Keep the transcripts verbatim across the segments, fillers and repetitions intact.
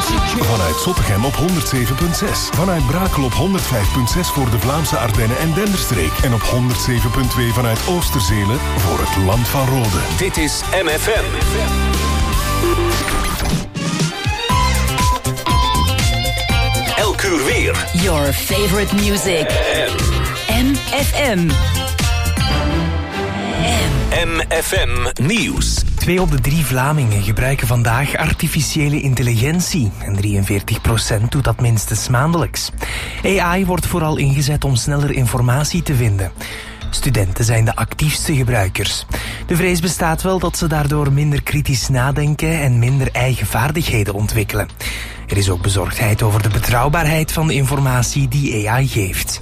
Vanuit Zottegem op honderd zeven komma zes. Vanuit Brakel op honderd vijf komma zes voor de Vlaamse Ardennen en Denderstreek. En op honderd zeven komma twee vanuit Oosterzele voor het Land van Rode. Dit is M F M. Elk uur weer. Your favorite music. M F M. M F M Nieuws. Twee op de drie Vlamingen gebruiken vandaag artificiële intelligentie. En drieënveertig procent doet dat minstens maandelijks. A I wordt vooral ingezet om sneller informatie te vinden. Studenten zijn de actiefste gebruikers. De vrees bestaat wel dat ze daardoor minder kritisch nadenken en minder eigen vaardigheden ontwikkelen. Er is ook bezorgdheid over de betrouwbaarheid van de informatie die A I geeft.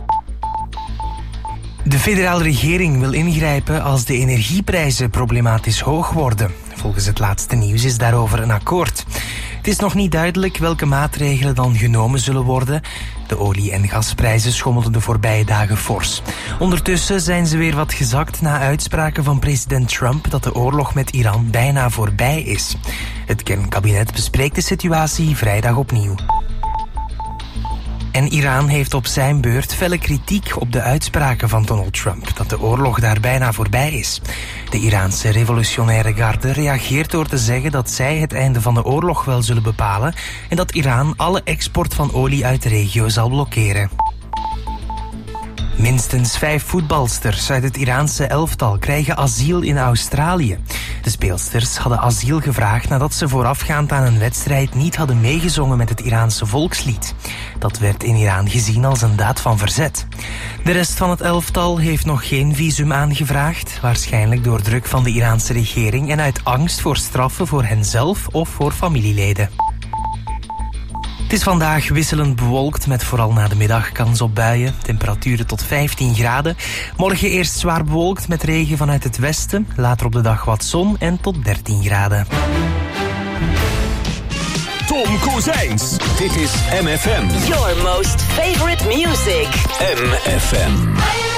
De federale regering wil ingrijpen als de energieprijzen problematisch hoog worden. Volgens het laatste nieuws is daarover een akkoord. Het is nog niet duidelijk welke maatregelen dan genomen zullen worden. De olie- en gasprijzen schommelden de voorbije dagen fors. Ondertussen zijn ze weer wat gezakt na uitspraken van president Trump dat de oorlog met Iran bijna voorbij is. Het kernkabinet bespreekt de situatie vrijdag opnieuw. En Iran heeft op zijn beurt felle kritiek op de uitspraken van Donald Trump dat de oorlog daar bijna voorbij is. De Iraanse revolutionaire garde reageert door te zeggen dat zij het einde van de oorlog wel zullen bepalen en dat Iran alle export van olie uit de regio zal blokkeren. Minstens vijf voetbalsters uit het Iraanse elftal krijgen asiel in Australië. De speelsters hadden asiel gevraagd nadat ze voorafgaand aan een wedstrijd niet hadden meegezongen met het Iraanse volkslied. Dat werd in Iran gezien als een daad van verzet. De rest van het elftal heeft nog geen visum aangevraagd, waarschijnlijk door druk van de Iraanse regering en uit angst voor straffen voor henzelf of voor familieleden. Het is vandaag wisselend bewolkt met vooral na de middag kans op buien. Temperaturen tot vijftien graden. Morgen eerst zwaar bewolkt met regen vanuit het westen. Later op de dag wat zon en tot dertien graden. Tom Kozijns. Dit is M F M. Your most favorite music. M F M.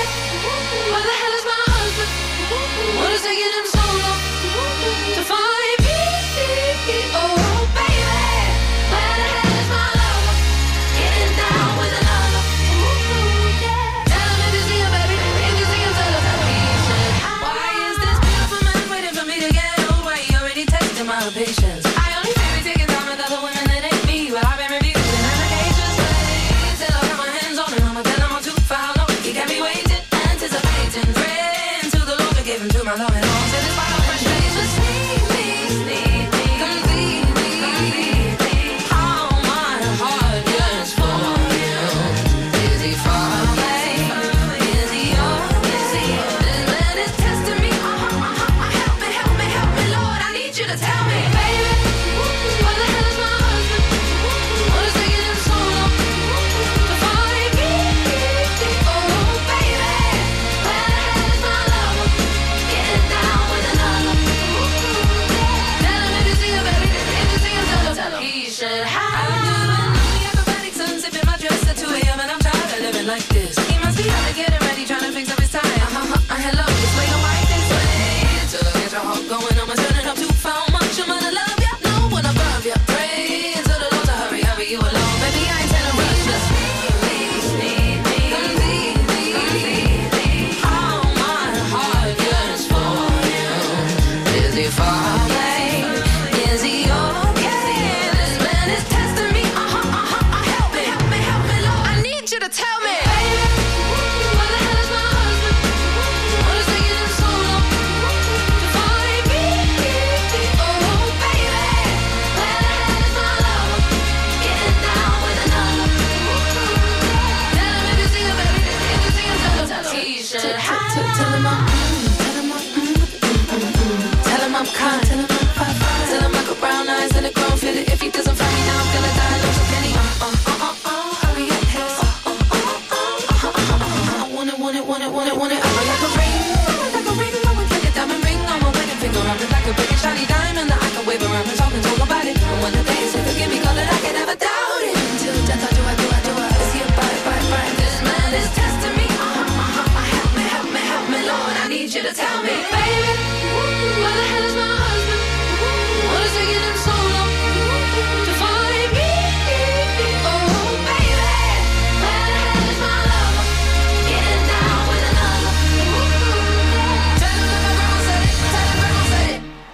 Patience. I only say we taking time with other women that ain't me, but I've been refusing. And I can't just wait till I got my hands on it. I'ma tell him I'm too far, no, he got me waiting.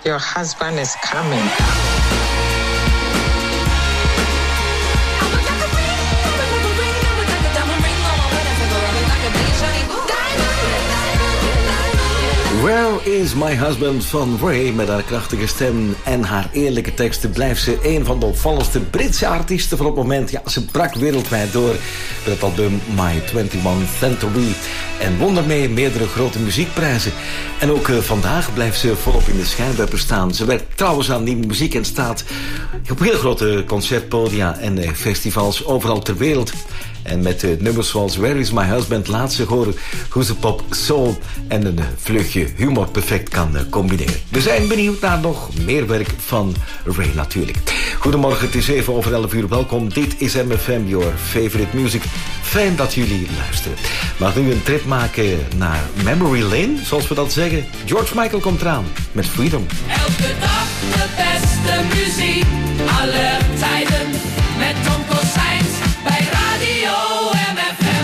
your husband is coming. Where is my husband van Ray? Met haar krachtige stem en haar eerlijke teksten blijft ze een van de opvallendste Britse artiesten van het moment. Ja, ze brak wereldwijd door met het album My eenentwintigste Century en won daarmee meerdere grote muziekprijzen. En ook uh, vandaag blijft ze volop in de schijnwerpers staan. Ze werkt trouwens aan nieuwe muziek en staat op heel grote concertpodia en uh, festivals overal ter wereld. En met uh, nummers zoals Where is my husband laat ze horen hoe ze pop, soul en een uh, vluchtje humor perfect kan uh, combineren. We zijn benieuwd naar nog meer werk van Ray natuurlijk. Goedemorgen, het is even over elf uur. Welkom, dit is M F M, your favorite music. Fijn dat jullie luisteren. Mag nu een trip maken naar Memory Lane, zoals we dat zeggen. George Michael komt eraan met Freedom. Elke dag de beste muziek, alle tijden, met Tom Kossijns bij Radio M F M.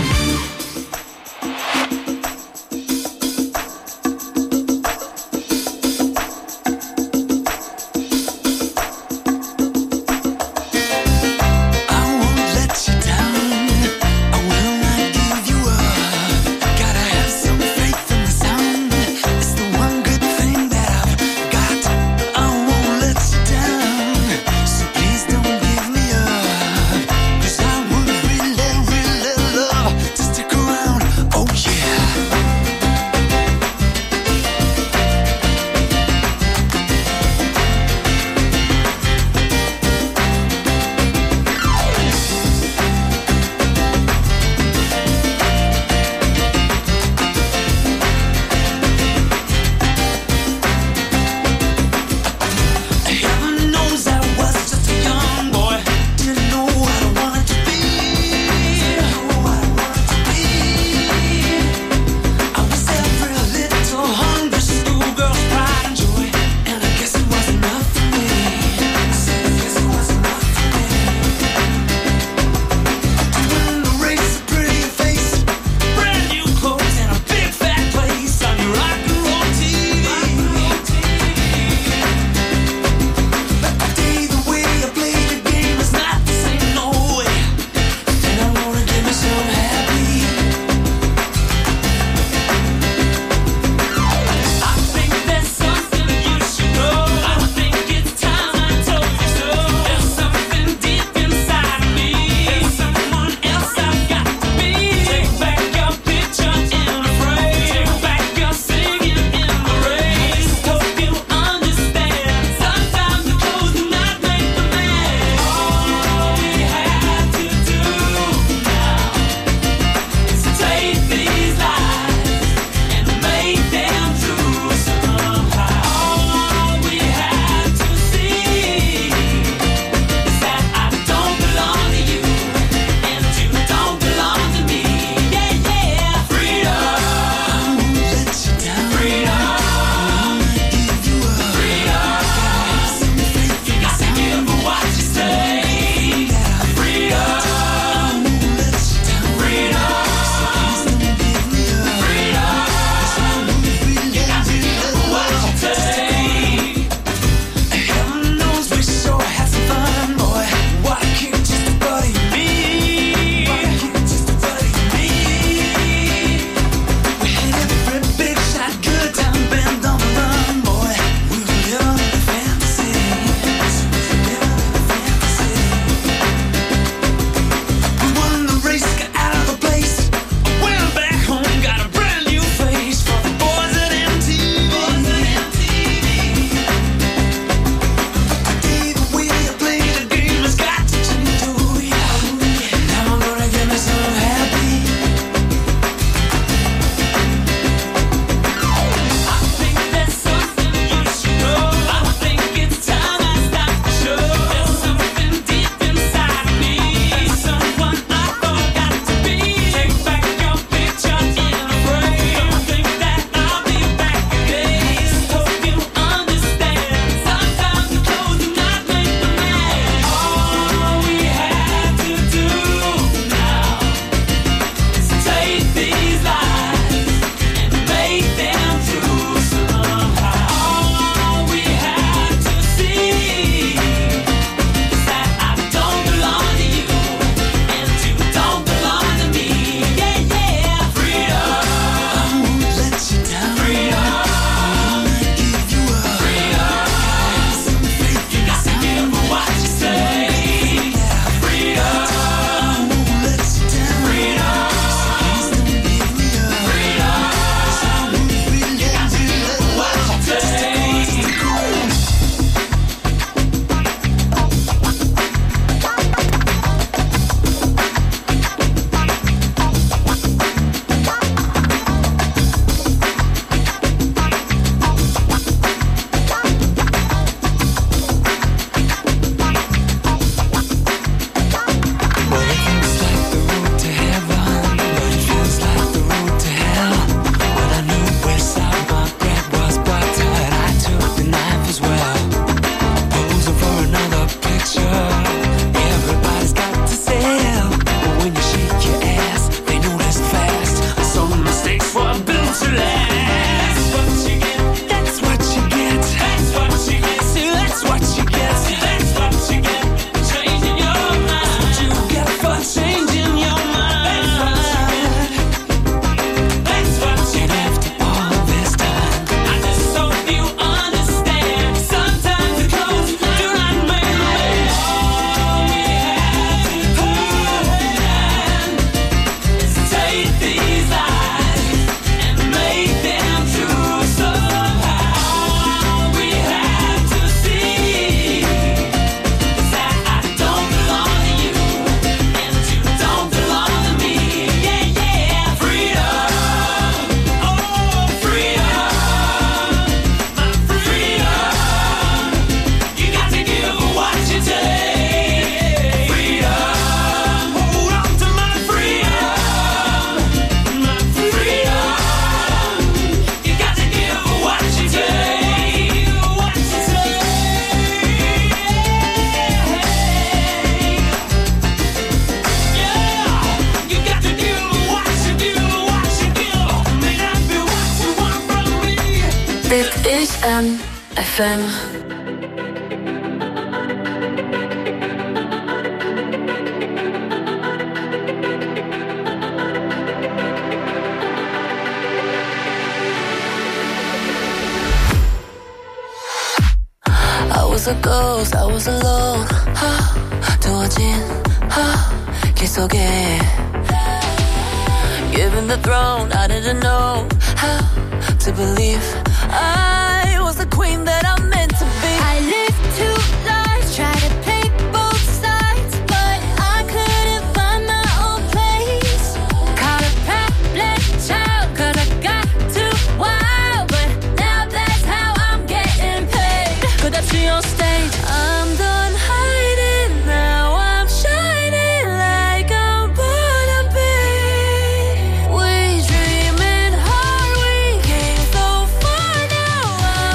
Down. M F M. I was a ghost, I was alone. 두어진 길 속에 Given the throne, I didn't know how to believe I was the queen that I'm meant to be. I lived two lives, tried to play both sides, but I couldn't find my own place. Caught a problem child, cause I got too wild, but now that's how I'm getting paid. Could I see on stage? I'm done hiding, now I'm shining like I'm born to be. We dreaming hard, we came so far, now I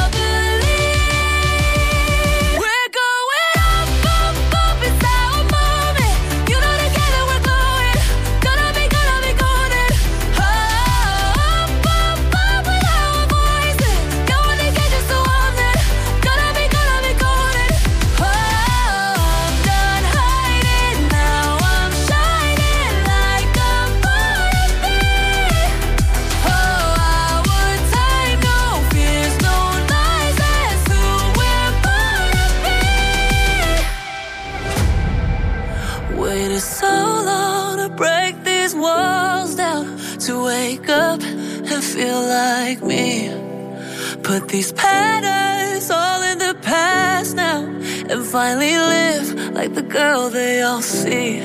believe. We're going up, up, up, it's our moment. You know together we're glowing, gonna be, gonna be golden. Oh, up, up, up with our voices, going to get you so on it. Gonna be, gonna be golden. Oh, I'm done hiding, now I'm shining like I'm born to be. Oh, our time, no fears, no lies, that's who we're born to be. Waited so long to break these walls down, to wake up and feel like me. Put these patterns all in the past now, and finally live like the girl they all see.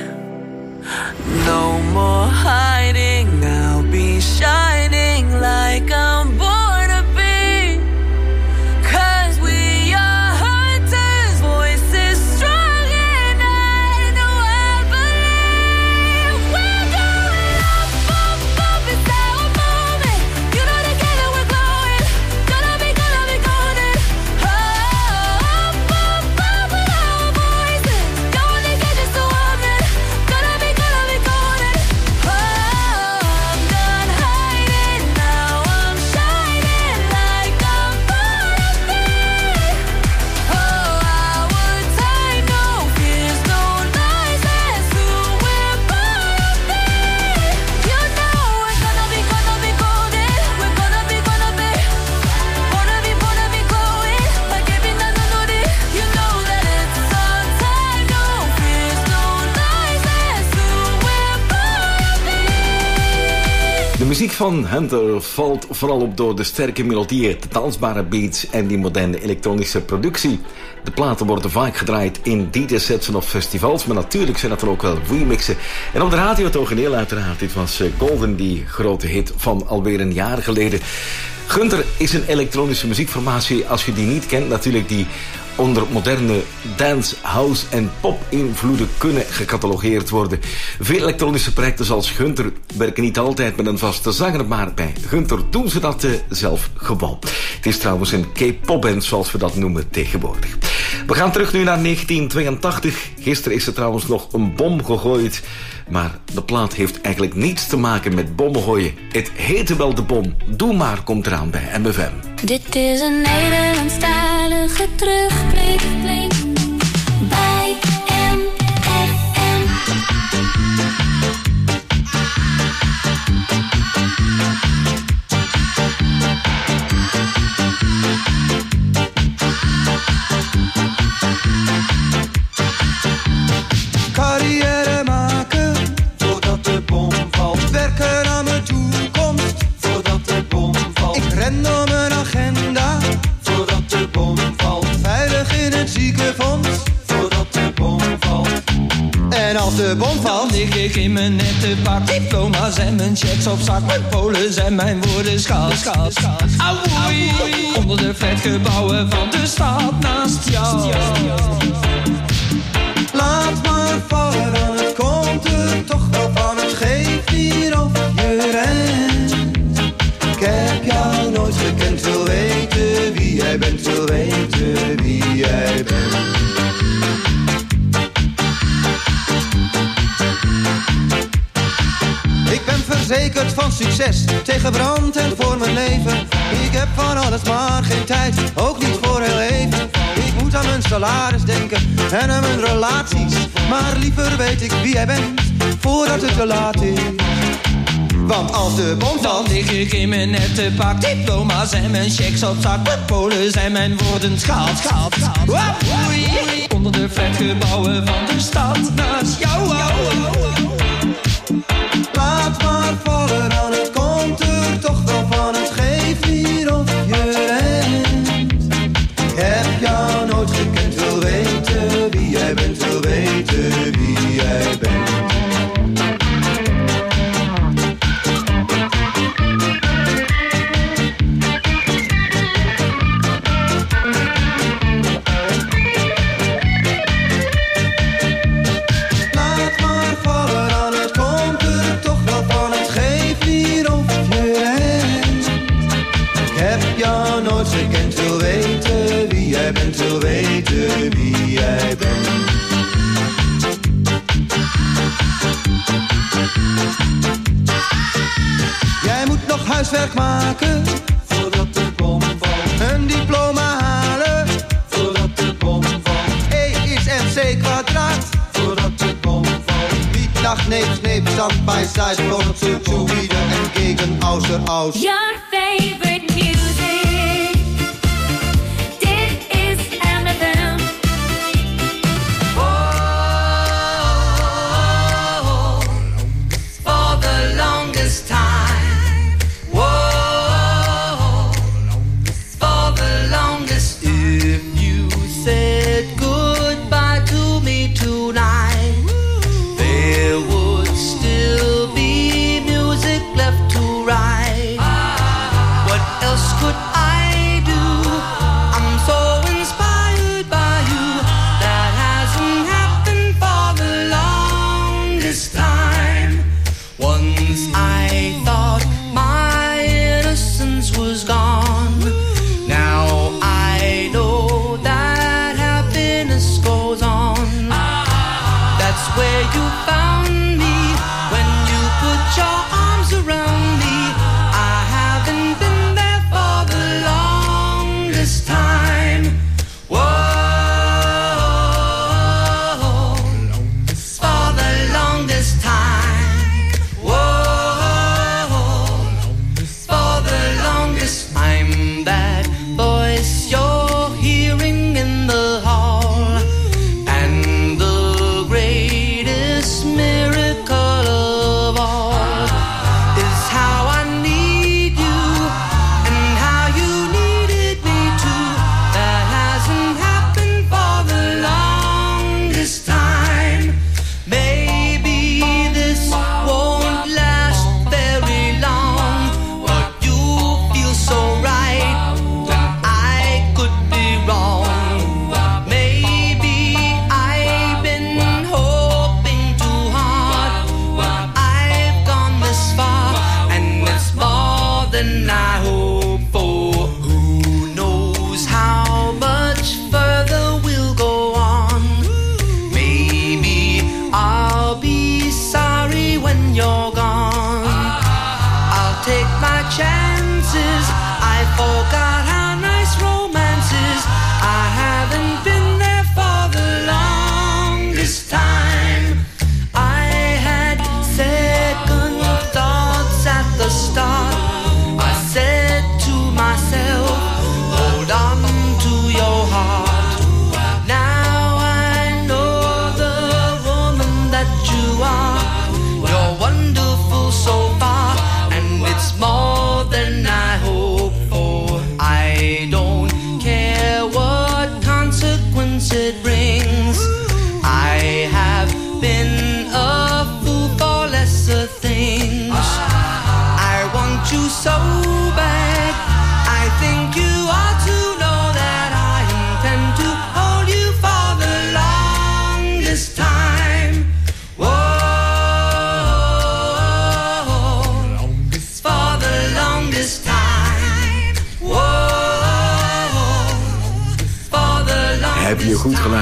No more hiding, I'll be shining like I'm born to be. Cause we are hunters, voices strong, and I know I believe. We're going up, up, up, it's our moment. You know together we're glowing, gonna be, gonna be golden. Oh, up, up, up with our voices, going to get you so on it. Gonna be, gonna be golden. Oh, I'm done hiding, now I'm shining like I'm born to be. Oh, our time, no fears, no lies, that's who we're born to be. You know we're gonna be, gonna be golden. We're gonna be, gonna be, wanna be, wanna be glowing like every night. You know that it's our time, no fears, no lies, that's who we're born to be. De muziek van Hunter valt vooral op door de sterke melodieën, de dansbare beats en die moderne elektronische productie. De platen worden vaak gedraaid in D J-sets of festivals, maar natuurlijk zijn dat er ook wel remixen. En op de radio toch een heel uiteraard. Dit was eh, Golden, die grote hit van alweer een jaar geleden. Gunter is een elektronische muziekformatie, als je die niet kent, natuurlijk die onder moderne dance, house en pop invloeden kunnen gecatalogeerd worden. Veel elektronische projecten zoals Gunter werken niet altijd met een vaste zanger, maar bij Gunter doen ze dat uh, zelf gewoon. Het is trouwens een K-pop band, zoals we dat noemen tegenwoordig. We gaan terug nu naar negentien tweeëntachtig. Gisteren is er trouwens nog een bom gegooid, maar de plaat heeft eigenlijk niets te maken met bommen gooien. Het heette wel De Bom. Doe maar komt eraan bij M F M. Dit is een Nederlandstalige terugblik bij M F M. Carrière maken voordat de bom valt. Werken aan mijn toekomst voordat de bom valt. Ik ren door mijn agenda voordat de bom valt. Veilig in het ziekenfonds voordat de bom valt. En als de bom valt, lig ik in mijn nette pak. Diploma's en mijn checks op zak. Mijn polen zijn mijn woorden schaal, schaal, schaal. Auwoei, onder de flatgebouwen van de stad naast jou. Laat maar vallen, dan het komt er toch wel van. Het geeft hier of je rent. Ik heb jou nooit gekend, wil weten wie jij bent. Wil weten wie jij bent. Ik ben verzekerd van succes, tegen brand en voor mijn leven. Ik heb van alles maar geen tijd, ook niet voor heel even. Ik moet aan mijn salaris denken en aan mijn relaties. Maar liever weet ik wie jij bent, voordat het te laat is. Want als de bom dan lig ik in mijn nette pak. Diploma's en mijn checks op zak. Met polen zijn mijn woorden schaald, schaald, schaald. Onder de flatgebouwen van de stad. Naast jou, laat maar vallen, dan het komt er toch wel van. Het geeft niet of je rent. Ik heb jou nooit gekend, wil weten wie jij bent. Wil weten wie jij bent. Gekend, wil weten wie jij bent, wil weten wie jij bent. Jij moet nog huiswerk maken, voordat de bom valt. Een diploma halen, voordat de bom valt. E is mc kwadraat, voordat de bom valt. Niet nach, neep, sneep, stand by side, voordat ze zu wieder en gegen, außer, aus. Your favorite music. else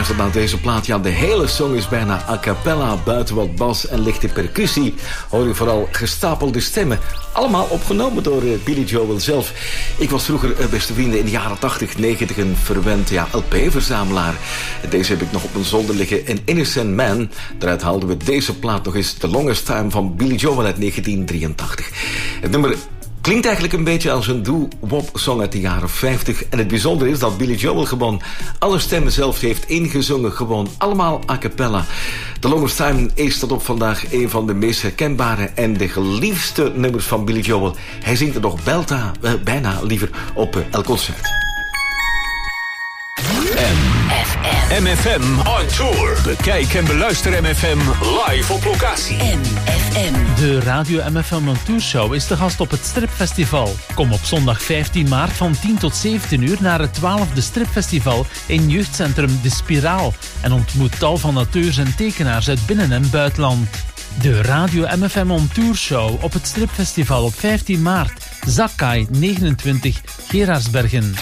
luistert naar deze plaat, ja, de hele song is bijna a cappella. Buiten wat bas en lichte percussie hoor je vooral gestapelde stemmen. Allemaal opgenomen door uh, Billy Joel zelf. Ik was vroeger, uh, beste vrienden, in de jaren tachtig, negentig een verwend ja, L P-verzamelaar. Deze heb ik nog op mijn zolder liggen. An Innocent Man. Daaruit haalden we deze plaat nog eens. The Longest Time van Billy Joel uit negentien drieëntachtig. Het nummer klinkt eigenlijk een beetje als een doo-wop-song uit de jaren vijftig. En het bijzondere is dat Billy Joel gewoon alle stemmen zelf heeft ingezongen. Gewoon allemaal a cappella. The Longest Time is tot op vandaag een van de meest herkenbare en de geliefdste nummers van Billy Joel. Hij zingt er nog belta, eh, bijna liever op eh, elk concert. M F M on tour. Bekijk en beluister M F M live op locatie. M F M. De Radio M F M on Tour Show is de gast op het Stripfestival. Kom op zondag vijftien maart van tien tot zeventien uur naar het twaalfde Stripfestival in jeugdcentrum De Spiraal en ontmoet tal van auteurs en tekenaars uit binnen- en buitenland. De Radio M F M on Tour Show op het Stripfestival op vijftien maart. Zakkai negenentwintig, Gerardsbergen.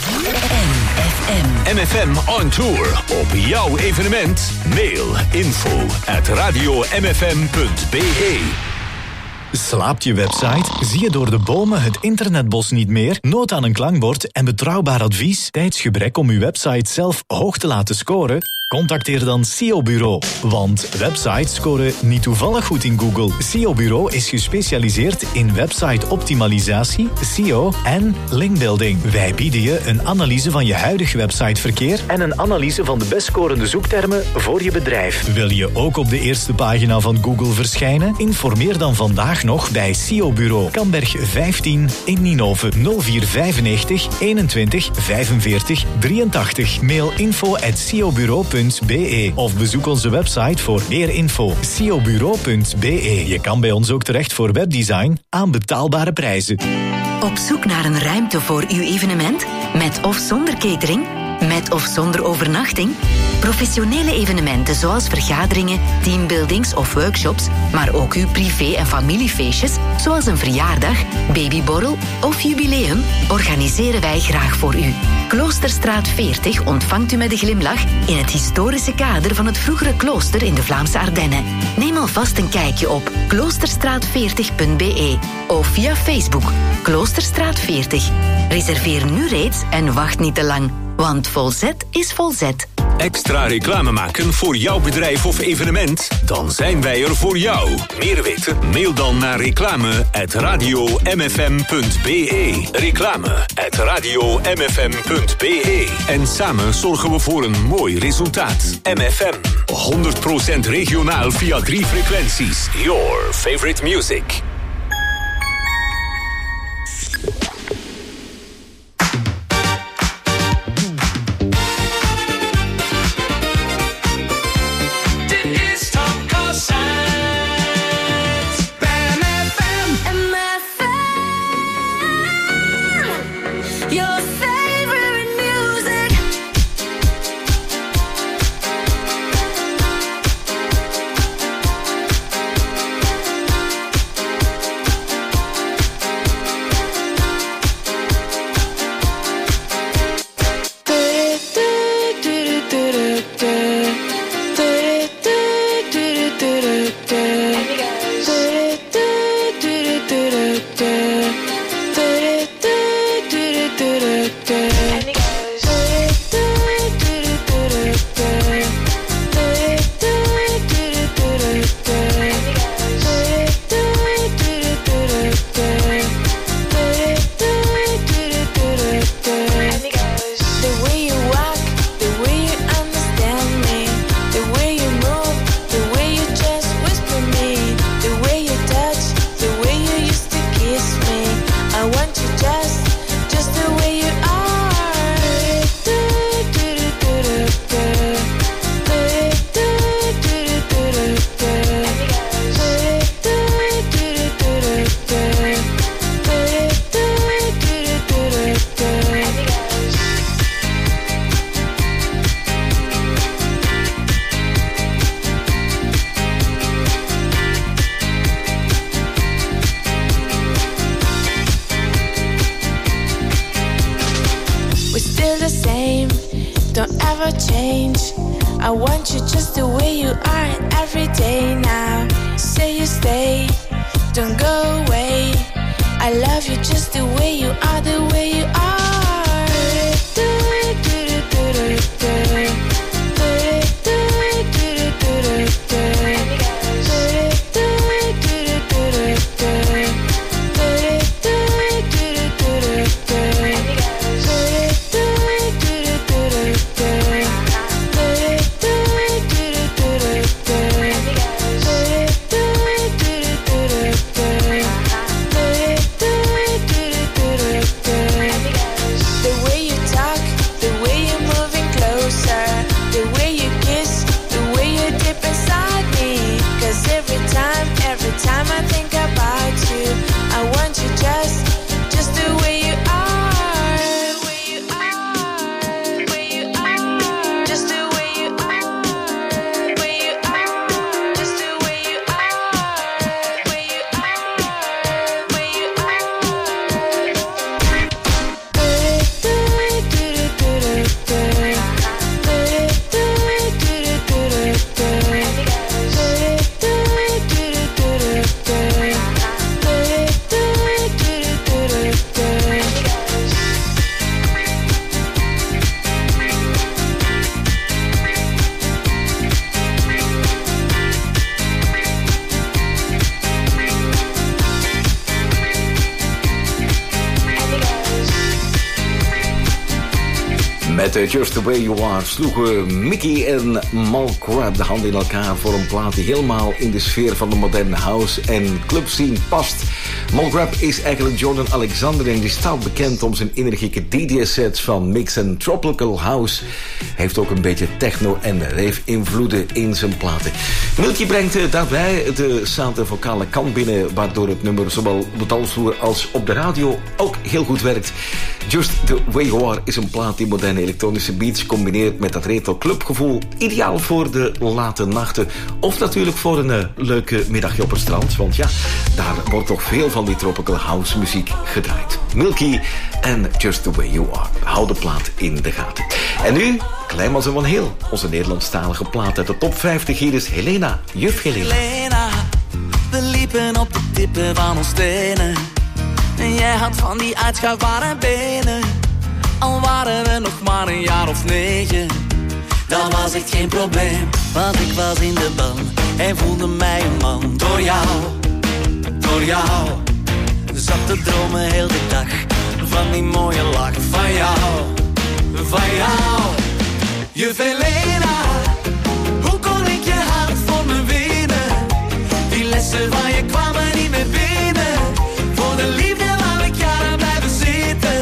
M F M on tour. Op jouw evenement. Mail info at radio m f m punt b e. Slaapt je website? Zie je door de bomen het internetbos niet meer? Nood aan een klankbord en betrouwbaar advies? Tijdsgebrek om uw website zelf hoog te laten scoren? Contacteer dan S E O Bureau. Want websites scoren niet toevallig goed in Google. S E O Bureau is gespecialiseerd in website-optimalisatie, S E O en linkbuilding. Wij bieden je een analyse van je huidige websiteverkeer en een analyse van de best scorende zoektermen voor je bedrijf. Wil je ook op de eerste pagina van Google verschijnen? Informeer dan vandaag nog bij S E O Bureau. Kamberg vijftien in Ninove nul vier vijfennegentig eenentwintig vijfenveertig drieëntachtig. Mail info at s e o bureau punt b e of bezoek onze website voor meer info. s e o bureau punt b e. Je kan bij ons ook terecht voor webdesign aan betaalbare prijzen. Op zoek naar een ruimte voor uw evenement? Met of zonder catering? Met of zonder overnachting? Professionele evenementen zoals vergaderingen, teambuildings of workshops, maar ook uw privé- en familiefeestjes, zoals een verjaardag, babyborrel of jubileum, organiseren wij graag voor u. Kloosterstraat veertig ontvangt u met een glimlach in het historische kader van het vroegere klooster in de Vlaamse Ardennen. Neem alvast een kijkje op kloosterstraat veertig punt b e of via Facebook Kloosterstraat veertig. Reserveer nu reeds en wacht niet te lang, want volzet is volzet. Extra reclame maken voor jouw bedrijf of evenement? Dan zijn wij er voor jou. Meer weten? Mail dan naar reclame at radio m f m punt b e. Reclame at radio m f m punt b e. En samen zorgen we voor een mooi resultaat. M F M. honderd procent regionaal via drie frequenties. Your favorite music. Don't ever change. I want you just the way you are every day now. Say you stay, don't go away. I love you just the way you are, the way you are. Met Just The Way You Are sloegen Mickey en Mal Crab de handen in elkaar voor een plaat die helemaal in de sfeer van de moderne house en club scene past. Mal Crab is eigenlijk Jordan Alexander en die staat bekend om zijn energieke D J-sets van mix en tropical house. Hij heeft ook een beetje techno en rave invloeden in zijn platen. Milky brengt daarbij de sound- vocale kant binnen, waardoor het nummer zowel op de dansvloer als op de radio ook heel goed werkt. Just The Way You Are is een plaat die moderne elektronische beats combineert met dat retro clubgevoel. Ideaal voor de late nachten. Of natuurlijk voor een uh, leuke middagje op het strand. Want ja, daar wordt toch veel van die tropical house muziek gedraaid. Milky en Just The Way You Are. Hou de plaat in de gaten. En nu, Klein als een Van Heel. Onze Nederlandstalige plaat uit de top vijftig. Hier is Helena, juf Helena. Helena, we liepen op de tippen van ons tenen. En jij had van die uitschuifbare benen. Al waren we nog maar een jaar of negen. Dat was echt geen probleem, want ik was in de ban en voelde mij een man. Door jou, door jou, zat te dromen heel de dag. Van die mooie lach van jou, van jou. Juf Helena, hoe kon ik je hart voor me winnen? Die lessen van je kwamen niet meer binnen. Voor de liefde wou ik jaren blijven zitten.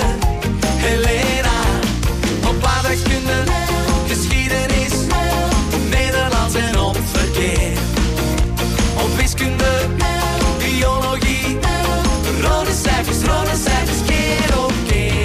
Helena, op aardrijkskunde, geschiedenis, Nederlands en op verkeer. Op wiskunde, biologie, rode cijfers, rode cijfers, keer op keer.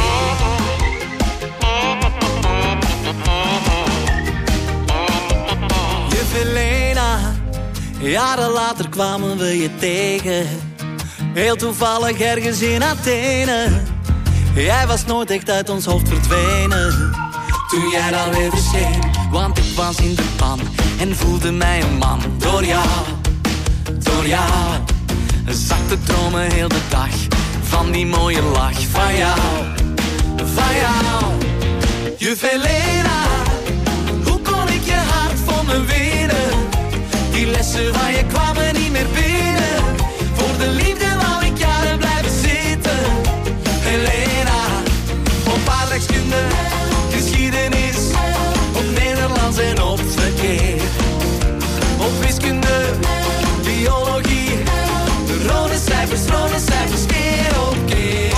Juf Helena, jaren later kwamen we je tegen. Heel toevallig ergens in Athene. Jij was nooit echt uit ons hoofd verdwenen. Toen jij dan weer verscheen, want ik was in de pan en voelde mij een man. Door jou, door jou, zat te dromen heel de dag. Van die mooie lach van jou, van jou. Juf Helena, hoe kon ik je hart voor me winnen? Die lessen van je kwamen niet meer binnen. Voor de liefde wou ik jaren blijven zitten. Helena, op aardrijkskunde, geschiedenis, op Nederlands en op verkeer. Op wiskunde, biologie, rode cijfers, rode cijfers, keer op keer.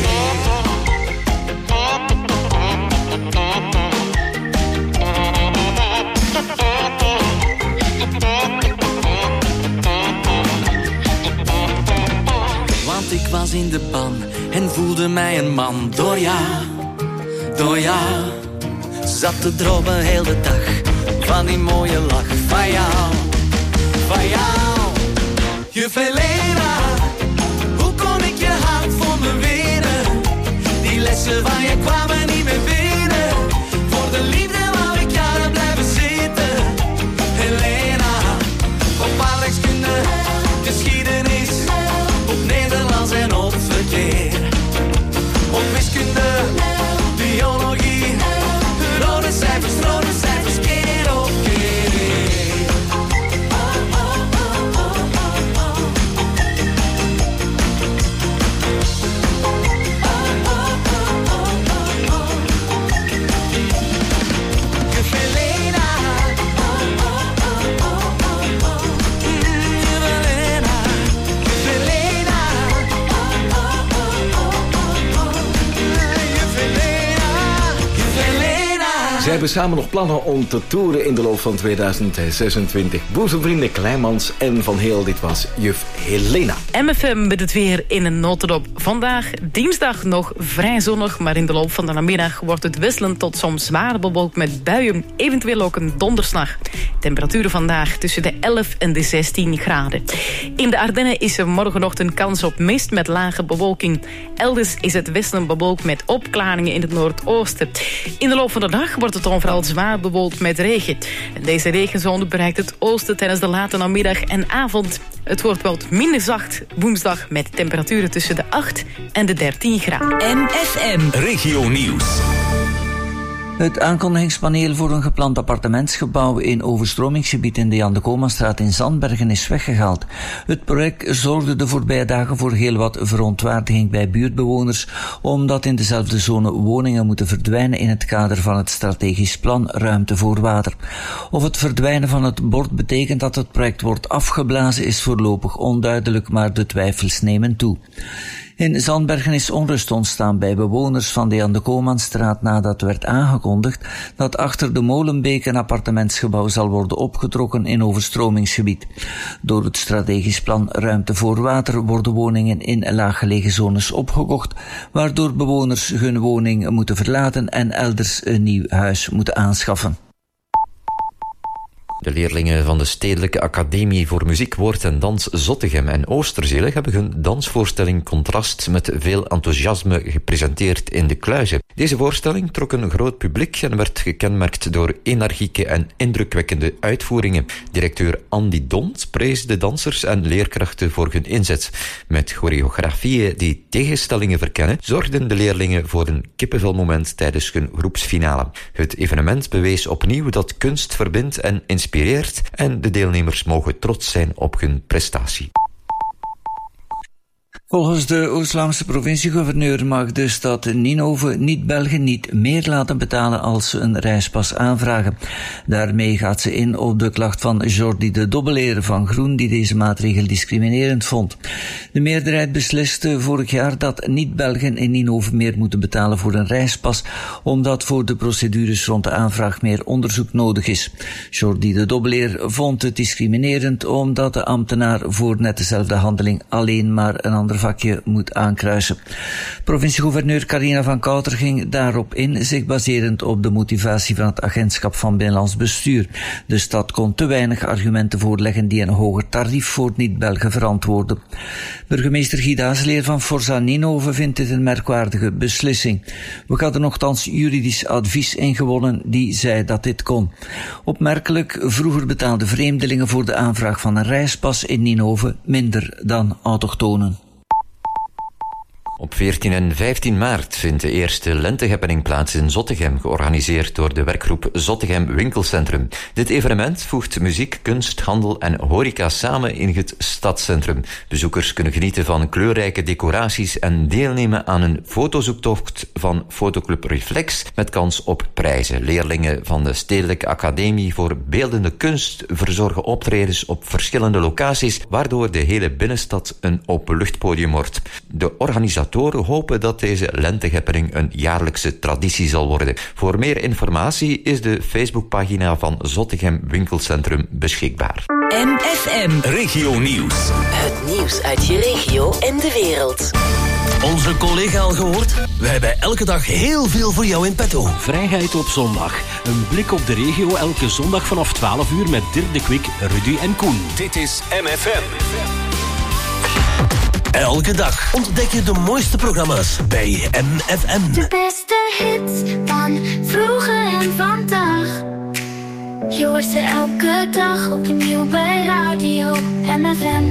Want ik was in de ban en voelde mij een man. Door jou, door jou, zat te dromen heel de dag. Van die mooie lach van jou, van jou. Juf Helena, hoe kon ik je hart voor me winnen? Die lessen van je kwamen niet meer binnen. Voor de liefde wou ik jaren blijven zitten. Ze hebben samen nog plannen om te toeren in de loop van tweeduizend zesentwintig. Boezemvrienden Kleimans en Van Heel, dit was juf Helena. M F M met het weer in een notendop. Vandaag dinsdag nog vrij zonnig, maar in de loop van de namiddag wordt het wisselend tot soms zwaar bewolkt met buien, eventueel ook een donderslag. Temperaturen vandaag tussen de elf en de zestien graden. In de Ardennen is er morgenochtend kans op mist met lage bewolking. Elders is het wisselend bewolkt met opklaringen in het noordoosten. In de loop van de dag wordt het overal zwaar bewolkt met regen. Deze regenzone bereikt het oosten tijdens de late namiddag en avond. Het wordt wat minder zacht woensdag met temperaturen tussen de acht en de dertien graden. M F M Regio Nieuws. Het aankondigingspaneel voor een gepland appartementsgebouw in overstromingsgebied in de Jan de Komanstraat in Zandbergen is weggehaald. Het project zorgde de voorbije dagen voor heel wat verontwaardiging bij buurtbewoners, omdat in dezelfde zone woningen moeten verdwijnen in het kader van het strategisch plan Ruimte voor Water. Of het verdwijnen van het bord betekent dat het project wordt afgeblazen is voorlopig onduidelijk, maar de twijfels nemen toe. In Zandbergen is onrust ontstaan bij bewoners van de Jan de Komanstraat nadat werd aangekondigd dat achter de Molenbeek een appartementsgebouw zal worden opgetrokken in overstromingsgebied. Door het strategisch plan Ruimte voor Water worden woningen in laaggelegen zones opgekocht, waardoor bewoners hun woning moeten verlaten en elders een nieuw huis moeten aanschaffen. De leerlingen van de Stedelijke Academie voor Muziek, Woord en Dans Zottegem en Oosterzele hebben hun dansvoorstelling Contrast met veel enthousiasme gepresenteerd in de Kluizen. Deze voorstelling trok een groot publiek en werd gekenmerkt door energieke en indrukwekkende uitvoeringen. Directeur Andy Dont prees de dansers en leerkrachten voor hun inzet. Met choreografieën die tegenstellingen verkennen, zorgden de leerlingen voor een kippenvelmoment tijdens hun groepsfinale. Het evenement bewees opnieuw dat kunst verbindt en inspireert en de deelnemers mogen trots zijn op hun prestatie. Volgens de Oost-Vlaamse provinciegouverneur mag de stad Ninove niet-Belgen niet meer laten betalen als ze een reispas aanvragen. Daarmee gaat ze in op de klacht van Jordi de Dobbeleer van Groen, die deze maatregel discriminerend vond. De meerderheid besliste vorig jaar dat niet-Belgen in Ninove meer moeten betalen voor een reispas, omdat voor de procedures rond de aanvraag meer onderzoek nodig is. Jordi de Dobbeleer vond het discriminerend omdat de ambtenaar voor net dezelfde handeling alleen maar een ander vakje moet aankruisen. Provinciegouverneur Carina van Kouter ging daarop in, zich baserend op de motivatie van het agentschap van Binnenlands Bestuur. De stad kon te weinig argumenten voorleggen die een hoger tarief voor niet-Belgen verantwoorden. Burgemeester Guy Dazeleer van Forza Ninove vindt dit een merkwaardige beslissing. We hadden nogthans juridisch advies ingewonnen die zei dat dit kon. Opmerkelijk, vroeger betaalden vreemdelingen voor de aanvraag van een reispas in Ninove minder dan autochtonen. Op veertien en vijftien maart vindt de eerste lentehappening plaats in Zottegem, georganiseerd door de werkgroep Zottegem Winkelcentrum. Dit evenement voegt muziek, kunst, handel en horeca samen in het stadscentrum. Bezoekers kunnen genieten van kleurrijke decoraties en deelnemen aan een fotozoektocht van fotoclub Reflex met kans op prijzen. Leerlingen van de Stedelijke Academie voor Beeldende Kunst verzorgen optredens op verschillende locaties, waardoor de hele binnenstad een openluchtpodium wordt. De organisatoren hopen dat deze lentehappening een jaarlijkse traditie zal worden. Voor meer informatie is de Facebookpagina van Zottegem Winkelcentrum beschikbaar. M F M Regio Nieuws. Het nieuws uit je regio en de wereld. Onze collega al gehoord? Wij hebben elke dag heel veel voor jou in petto. Vrijheid op zondag. Een blik op de regio elke zondag vanaf twaalf uur met Dirk de Kwik, Rudy en Koen. Dit is M F M. Elke dag ontdek je de mooiste programma's bij M F M. De beste hits van vroeger en vandaag. Je hoort ze elke dag opnieuw bij Radio M F M.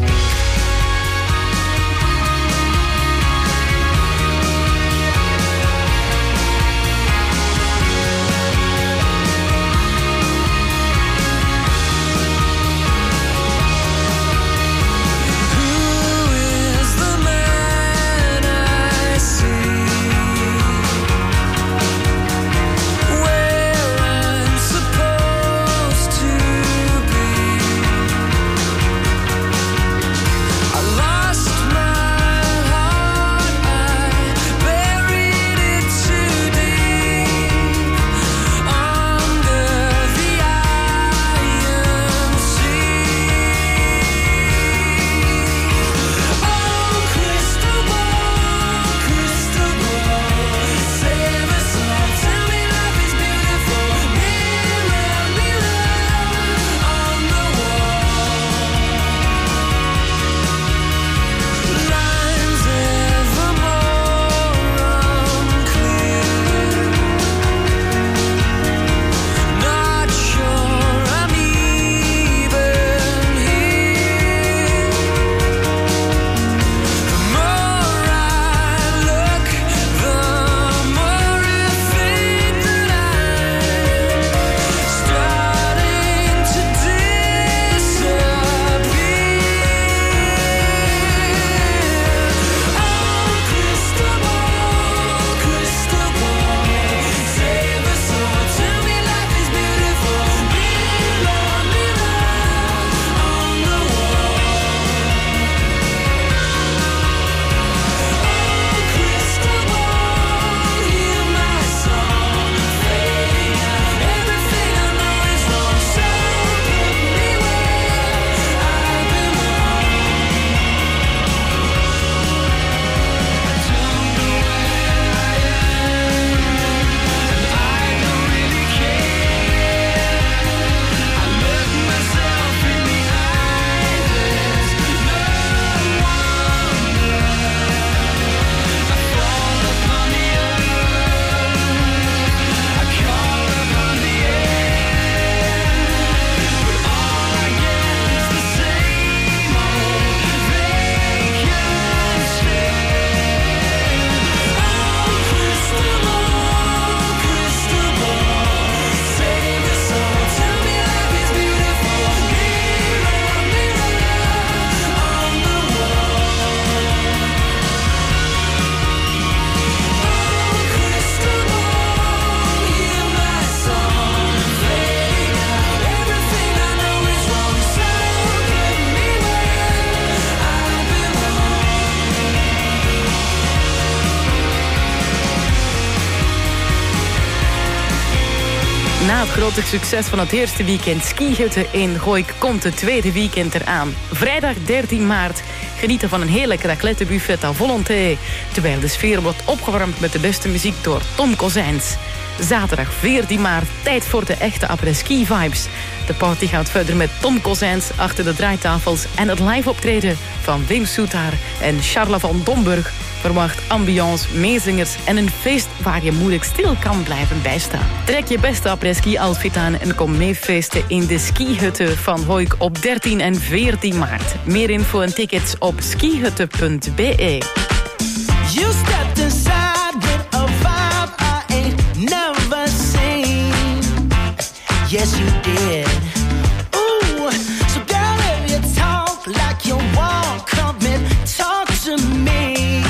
het grote succes van het eerste weekend skihutten in Gooik komt het tweede weekend eraan. Vrijdag dertien maart genieten van een heerlijk raclettebuffet à volonté, terwijl de sfeer wordt opgewarmd met de beste muziek door Tom Kozijns. Zaterdag veertien maart, tijd voor de echte après-ski vibes. De party gaat verder met Tom Kozijns achter de draaitafels en het live optreden van Wim Soetaar en Charla van Domburg verwacht ambiance, meezingers en een feest waar je moeilijk stil kan blijven bijstaan. Trek je beste après-ski outfit aan en kom mee feesten in de skihutten van Hoik op dertien en veertien maart. Meer info en tickets op skihutten punt be. You stepped inside with a vibe I ain't never seen. Yes, you did. Ooh, so girl, if you talk like you walk, come and talk to me.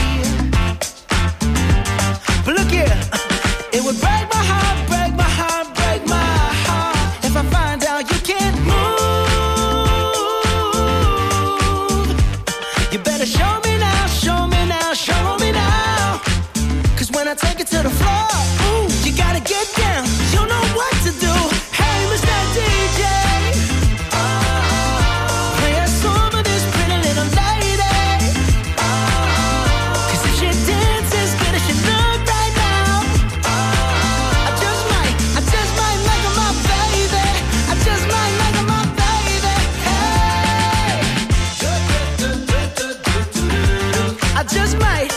But look here, it would break my heart, break my heart, break my heart if I find out you can't move. You better show me now, show me now, show me now. Cause when I take it to the floor, ooh, you gotta get down. You know what to do. Hey, Mister D J, play a song for this pretty little lady. Cause if she dances good as she look right now, I just might, I just might make her my baby. I just might make her my baby. Hey, I just might.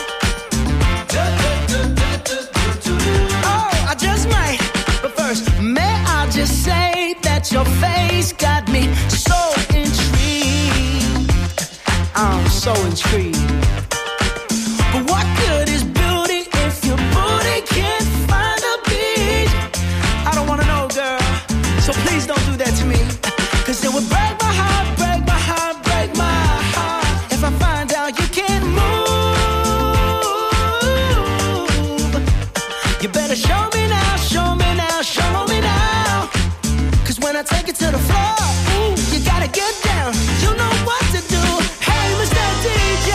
Oh, I just might. But first, may I just say that your face got me so intrigued. I'm so intrigued. But what good is beauty if your booty can't find a beat? I don't wanna know, girl, so please don't do that to me. Cause it would break my heart, break my heart, break my heart if I find out you can't move. You better show me now, show me now, show me now. Cause when I take it to the floor, ooh, you gotta get down. You know what to do. Hey, Mister D J,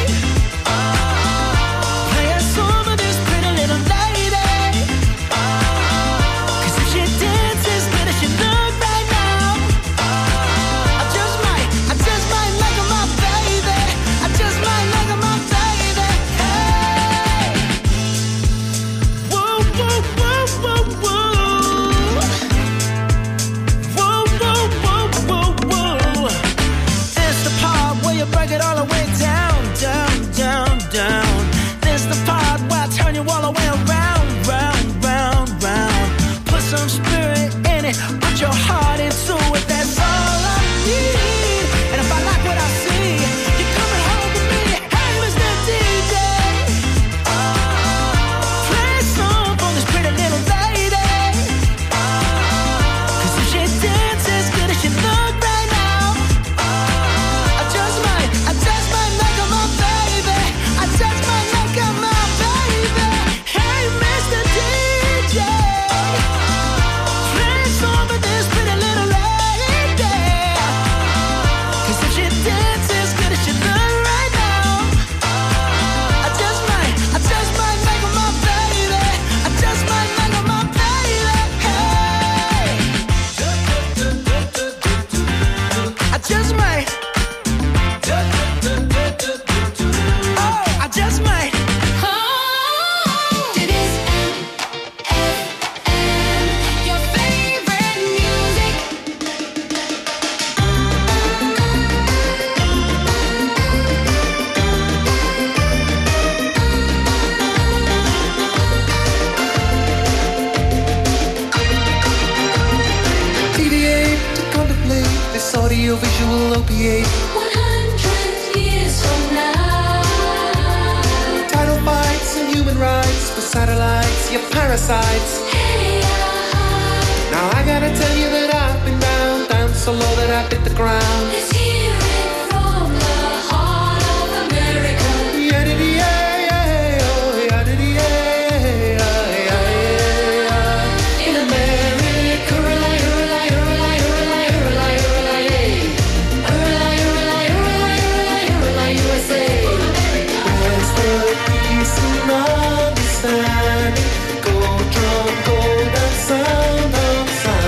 play a song for this pretty little lady. Cause if she dances good as she look right now, I just might, I just might make her my baby. I just might make her my baby. Hey, whoa, whoa, whoa, whoa, whoa. Whoa, whoa, whoa, whoa, whoa. It's the part where you break it all the way down, down, down, down. This the part where I turn you all the way around, round, round, round. Put some spirit in it, put your heart into it. That's all I need. And if I like what I see, you're coming home with me. Hey, Mister D J, play a song for this pretty little lady. Cause if she dances good as she look right now, I just might, I just might make her my baby. I just might make her my baby. Hey, Mister D J, play a song for this pretty little lady. Cause if she dances good as she look right now, I just might, I just might make her my baby. I just might make her my baby. Hey, I just might. Oh, I just might. Your favorite music. Deviate to contemplate this audio-visual opiate. one hundred years from now. Title fights and human rights for satellites, you parasites. Now I gotta tell you that I've been down, down so low that I hit the ground. Let's hear it from the heart of America. Yeah-dee-dee-yeah, oh, yeah-dee-dee-yeah, yeah. In America, hurrah, hurrah, hurrah, hurrah, hurrah, hurrah, yeah. Hurrah, hurrah, hurrah, hurrah, hurrah, U S A. Where's the peace and understanding? Gold drum, golden sound of sound.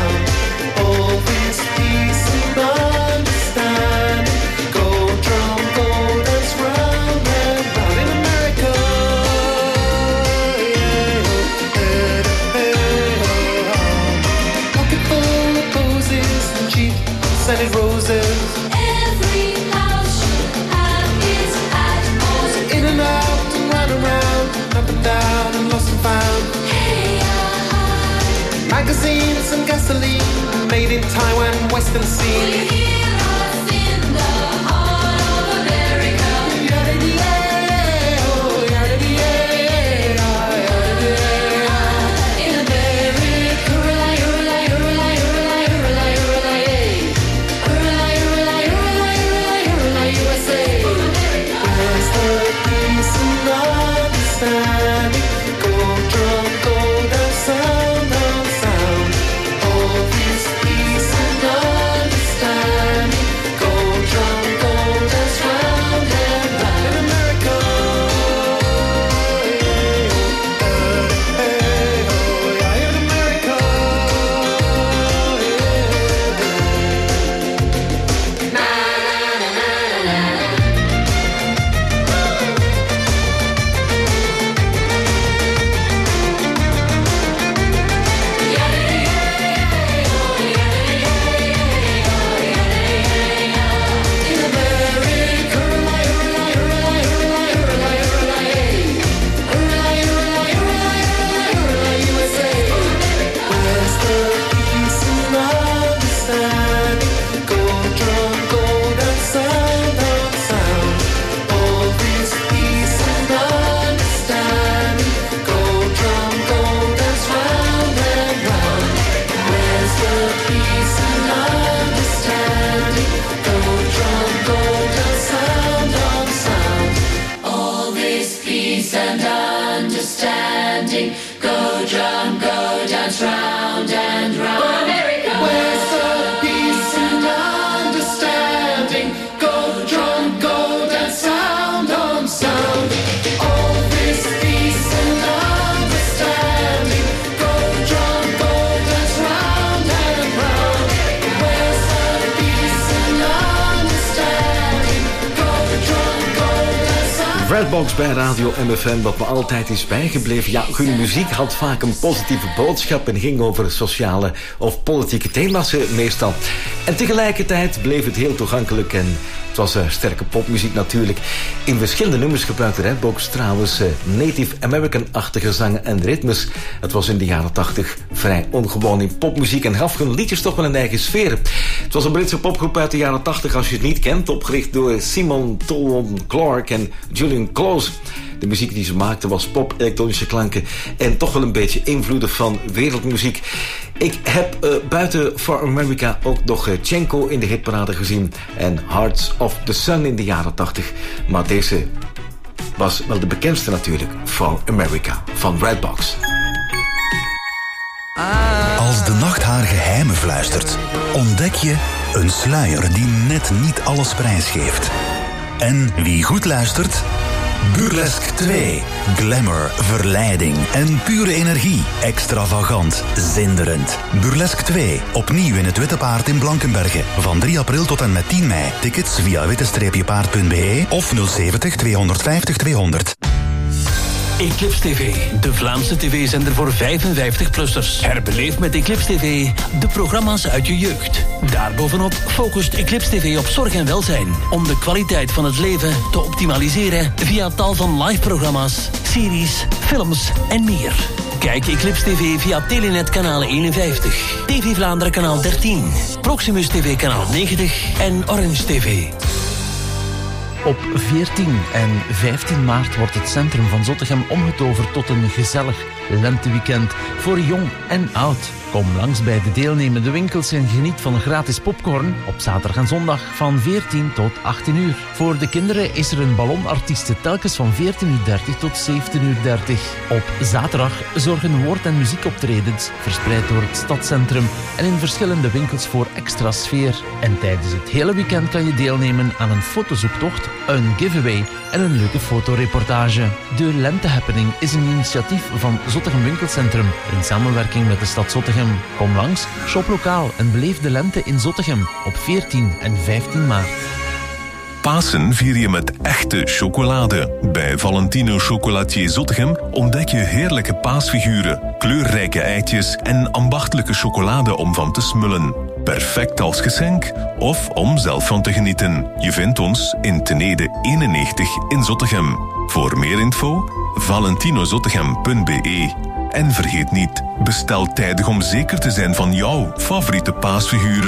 folks can see. Will you hear us in the heart of America? Yada-dee-yay, oh, yada-dee-yay, ah, yada-dee-yay. In America, hurrah, hurrah, hurrah, hurrah, hurrah, hurrah, yay. Hurrah, hurrah, hurrah, hurrah, hurrah, U S A. Where's the peace and understanding? Go drum, go down, sound on sound. All this peace and understanding. Go drum, go dance round and round. In America, hey, hey, oh, yeah, in America, All this peace and understanding. Go drum, go dance round and round. America, where's the peace and understanding? Go drum, go dance, sound on sound. All this peace and understanding. Go drum, go dance round and round. Where's the peace and understanding? Go drum, go dance, sound. Redbox bij Radio M F M, wat me altijd is bijgebleven. Ja, hun muziek had vaak een positieve boodschap en ging over sociale of politieke thema's eh, meestal. En tegelijkertijd bleef het heel toegankelijk en het was uh, sterke popmuziek natuurlijk. In verschillende nummers gebruikte Redbox trouwens uh, Native American-achtige zangen en ritmes. Het was in de jaren tachtig vrij ongewoon in popmuziek en gaf hun liedjes toch wel een eigen sfeer. Het was een Britse popgroep uit de jaren tachtig, als je het niet kent, opgericht door Simon Tolan Clark en Julian Close. De muziek die ze maakten was pop, elektronische klanken en toch wel een beetje invloeden van wereldmuziek. Ik heb uh, buiten For America ook nog uh, Chenko in de hitparade gezien en Hearts of the Sun in de jaren tachtig. Maar deze was wel de bekendste natuurlijk, For America van Redbox. Als de nacht haar geheimen fluistert, ontdek je een sluier die net niet alles prijsgeeft. En wie goed luistert, Burlesque twee. Glamour, verleiding en pure energie. Extravagant, zinderend. Burlesque twee. Opnieuw in het Witte Paard in Blankenberge. Van drie april tot en met tien mei. Tickets via witte paard punt b e of nul zeventig tweehonderdvijftig tweehonderd. Eclipse T V, de Vlaamse tv-zender voor vijfenvijftig-plussers. Herbeleef met Eclipse T V de programma's uit je jeugd. Daarbovenop focust Eclipse T V op zorg en welzijn, om de kwaliteit van het leven te optimaliseren via tal van live-programma's, series, films en meer. Kijk Eclipse T V via Telenet kanaal eenenvijftig, T V Vlaanderen kanaal dertien, Proximus T V kanaal negentig en Orange T V. Op veertien en vijftien maart wordt het centrum van Zottegem omgetoverd tot een gezellig lenteweekend voor jong en oud. Kom langs bij de deelnemende winkels en geniet van gratis popcorn op zaterdag en zondag van veertien tot achttien uur. Voor de kinderen is er een ballonartieste telkens van veertien uur dertig tot zeventien uur dertig. Op zaterdag zorgen woord- en muziekoptredens verspreid door het stadscentrum en in verschillende winkels voor extra sfeer. En tijdens het hele weekend kan je deelnemen aan een fotozoektocht, een giveaway en een leuke fotoreportage. De Lente Happening is een initiatief van Zottegem Winkelcentrum in samenwerking met de stad Zottegem. Kom langs, shop lokaal en beleef de lente in Zottegem op veertien en vijftien maart. Pasen vier je met echte chocolade. Bij Valentino Chocolatier Zottegem ontdek je heerlijke paasfiguren, kleurrijke eitjes en ambachtelijke chocolade om van te smullen. Perfect als geschenk of om zelf van te genieten. Je vindt ons in Tenede eenennegentig in Zottegem. Voor meer info, valentinozottegem punt b e. En vergeet niet, bestel tijdig om zeker te zijn van jouw favoriete paasfiguren.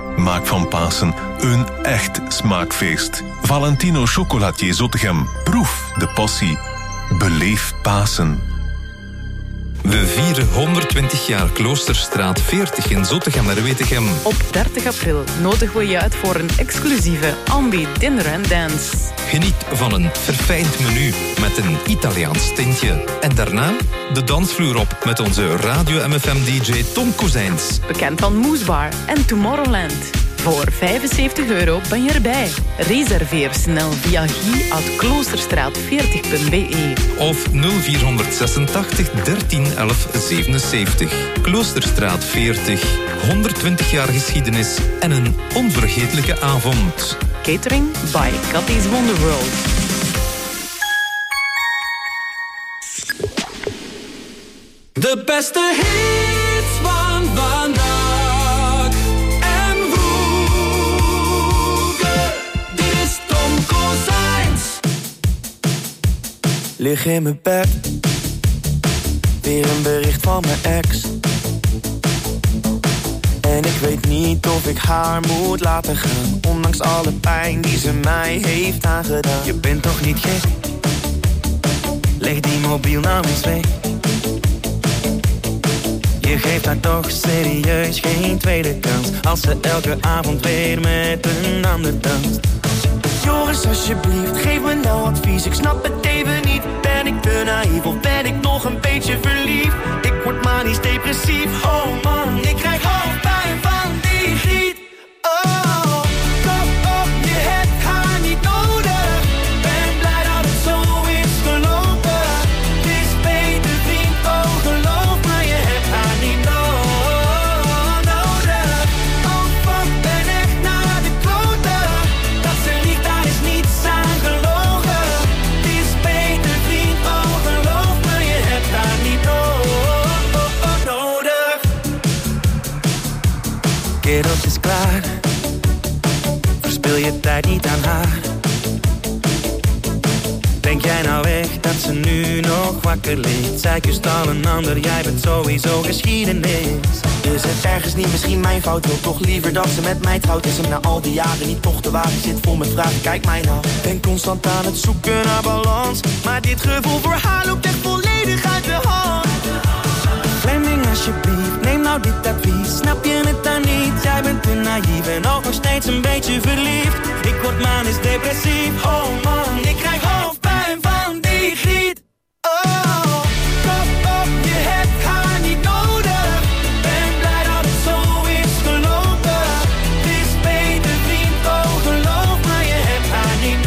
Maak van Pasen een echt smaakfeest. Valentino Chocolatier Zottegem. Proef de passie. Beleef Pasen. We vieren honderdtwintig jaar Kloosterstraat veertig in Zottegem naar Wetegem. Op dertig april nodigen we je uit voor een exclusieve Ambi Dinner and Dance. Geniet van een verfijnd menu met een Italiaans tintje. En daarna de dansvloer op met onze Radio M F M-D J Tom Kozijns. Bekend van Moose Bar en Tomorrowland. Voor vijfenzeventig euro ben je erbij. Reserveer snel via guy at kloosterstraat veertig punt b e. Of nul vierhonderdzesentachtig dertien elf zevenenzeventig. Kloosterstraat veertig. honderdtwintig jaar geschiedenis en een onvergetelijke avond. Catering by Cathy's Wonderworld. De beste hits van vandaag en vroeger. Dit is Tom Kozijns. Lig in mijn bed, weer een bericht van mijn ex. En ik weet niet of ik haar moet laten gaan, ondanks alle pijn die ze mij heeft aangedaan. Je bent toch niet gek? Leg die mobiel nou eens weg. Je geeft haar toch serieus geen tweede kans, als ze elke avond weer met een ander danst. Joris, alsjeblieft, geef me nou advies. Ik snap het even niet. Ben ik te naïef of ben ik nog een beetje verliefd? Ik word manisch depressief. Oh man, ik krijg hoofdpijn van die griet. Oh, kom op, je hebt haar niet nodig. Ben blij dat het zo is gelopen. Het is beter vriend, oh geloof me, je hebt haar niet no- nodig. Oh fuck, ben echt naar de kloten. Dat ze liegt, daar is niets aan gelogen. Het is beter vriend, oh geloof me, je hebt haar niet no- nodig. Kerels is klaar, verspil je tijd niet aan haar. Denk jij nou echt dat ze nu nog wakker ligt? Zij kust al een ander, jij bent sowieso geschiedenis. Is het ergens niet misschien mijn fout? Wil toch liever dat ze met mij trouwt? Is hem na al die jaren niet toch te wagen? Zit vol met vragen, kijk mij nou. Ben constant aan het zoeken naar balans, maar dit gevoel voor haar loopt echt volledig uit de hand. Fleming, alsjeblieft, neem nou dit advies. Snap je het dan niet? Jij bent te naïef en ook nog steeds een beetje verliefd. Ik word manisch depressief. Oh man, ik krijg hoofdpijn van die griet. Oh, kom op, je hebt haar niet nodig. Ben blij dat het zo is gelopen. Het is beter vriend, oh geloof me, je hebt haar niet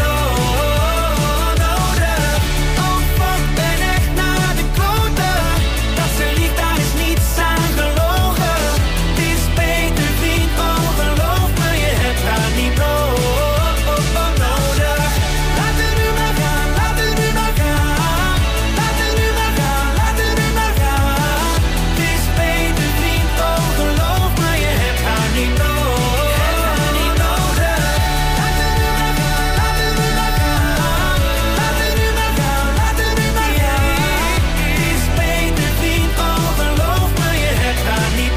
no- nodig. Oh fuck, ben echt naar de kloten. Dat ze liegt, daar is niets aan gelogen. Het is beter vriend, oh geloof me, je hebt haar niet no- nodig. Laat het nu maar gaan, laat het nu maar gaan. Laat het nu maar gaan, laat het nu maar gaan. Het is beter vriend, oh geloof me, je hebt haar niet no- niet nodig. Laat het nu maar gaan, laat het nu maar gaan. Laat het nu maar gaan, laat het nu maar gaan. Het is beter vriend, oh geloof me, je hebt haar niet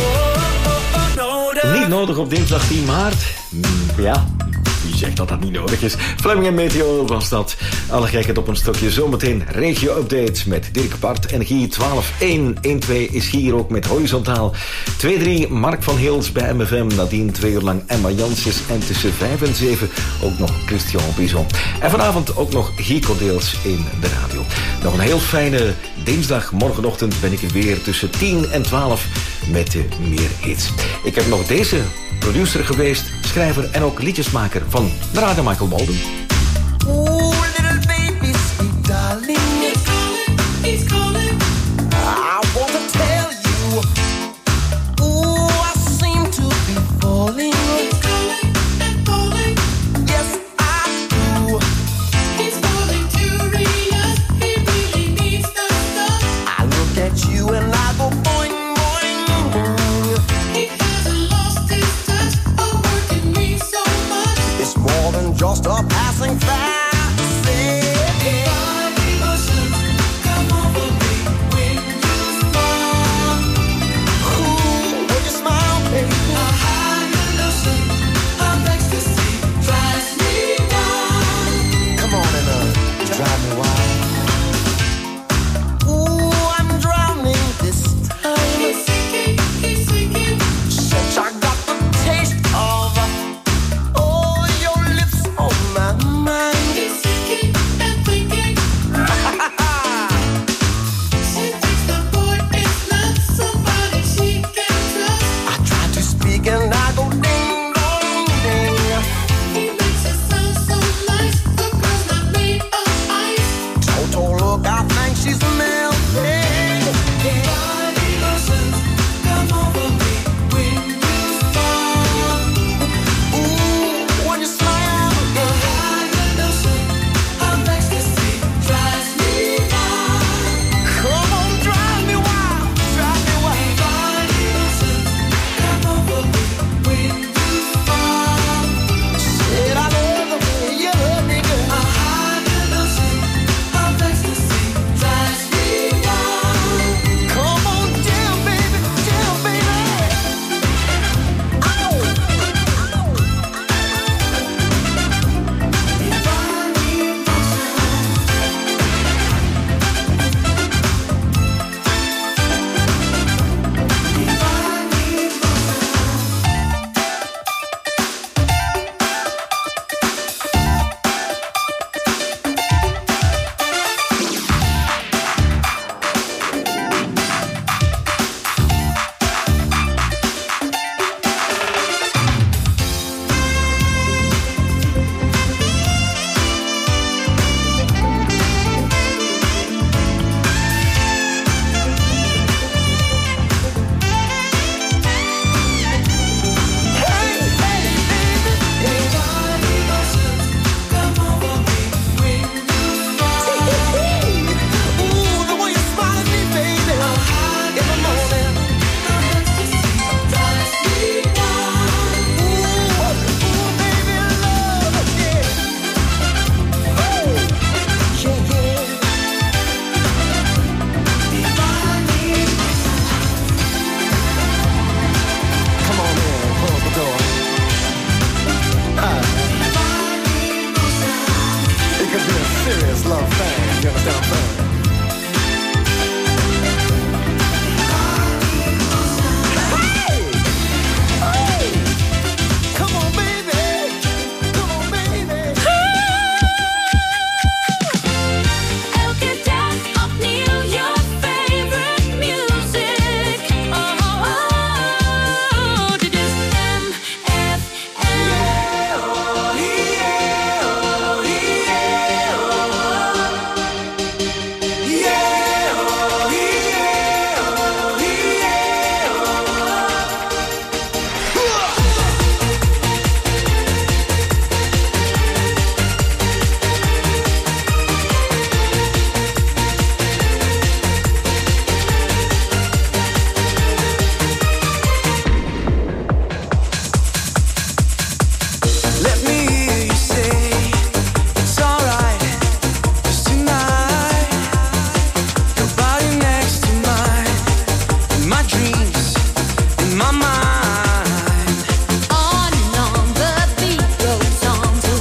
no- nodig. Niet nodig op dinsdag tien maart. Mm, Ja, wie zegt dat dat niet nodig is? Fleming en Meteo was dat. Alle gekheid op een stokje. Zometeen regio-update met Dirk Bart en Guy. twaalf één één twee is hier ook met horizontaal. twee drie Mark van Heels bij M F M. Nadien twee uur lang Emma Jansjes. En tussen vijf en zeven ook nog Christian Bison. En vanavond ook nog Guy Codeels in de radio. Nog een heel fijne dinsdag. Morgenochtend ben ik er weer tussen tien en twaalf met uh, meer hits. Ik heb nog deze producer geweest, schrijver en ook liedjesmaker van de radio Michael Bolden. Ooh, little baby, sweet darling. He's calling, he's calling. I want to tell you. Ooh, I seem to be falling. He's calling and falling. Yes, I do. He's falling furious. He really needs the stuff. I look at you and I go boing, boing, boing. He hasn't lost his touch. Oh, working me so much. It's more than just a passing fantasy.